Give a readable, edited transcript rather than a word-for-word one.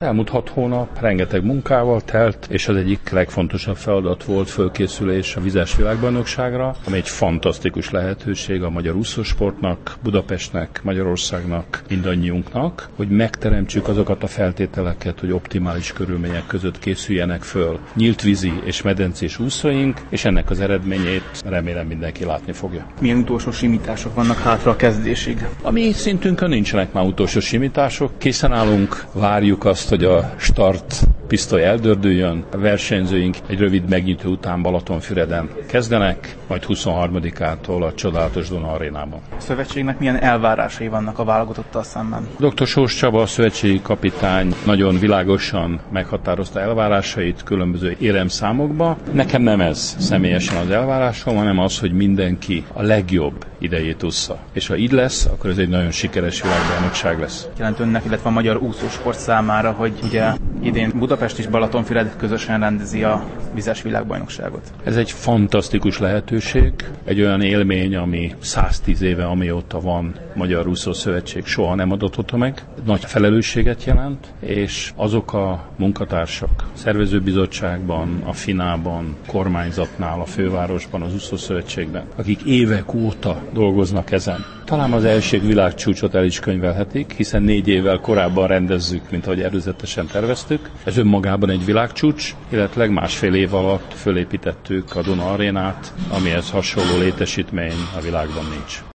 Elmúlt 6 hónap rengeteg munkával telt, és az egyik legfontosabb feladat volt fölkészülés a vizes világbajnokságra, ami egy fantasztikus lehetőség a magyar úszósportnak, Budapestnek, Magyarországnak, mindannyiunknak, hogy megteremtsük azokat a feltételeket, hogy optimális körülmények között készüljenek föl nyílt vízi és medencés úszóink, és ennek az eredményét remélem mindenki látni fogja. Milyen utolsó simítások vannak hátra a kezdésig? A mi szintünkön nincsenek már utolsó simítások, készen állunk, várjuk azt, hogy a start pisztoly eldördüljön. A versenyzőink egy rövid megnyitó után Balatonfüreden kezdenek, majd 23-ától a csodálatos Duna Arénában. A szövetségnek milyen elvárásai vannak a válogatottal szemben? Dr. Sós Csaba, a szövetségi kapitány nagyon világosan meghatározta elvárásait különböző éremszámokba. Nekem nem ez személyesen az elvárásom, hanem az, hogy mindenki a legjobb idejét ússza. És ha így lesz, akkor ez egy nagyon sikeres világbajnokság lesz. Jelent önnek, illetve a magyar úszósport számára, hogy ugye idén Budapest és Balatonfüred közösen rendezi a vizes világbajnokságot. Ez egy fantasztikus lehetőség, egy olyan élmény, ami 110 éve, amióta van Magyar Úszószövetség, soha nem adatott meg. Nagy felelősséget jelent, és azok a munkatársak szervezőbizottságban, a FINA-ban, kormányzatnál, a fővárosban, az Úszószövetségben, akik évek óta dolgoznak ezen. Talán az első világcsúcsot el is könyvelhetik, hiszen 4 évvel korábban rendezzük, mint ahogy előzetesen terveztük. Ez önmagában egy világcsúcs, illetve másfél év alatt fölépítettük a Duna Arénát, amihez hasonló létesítmény a világban nincs.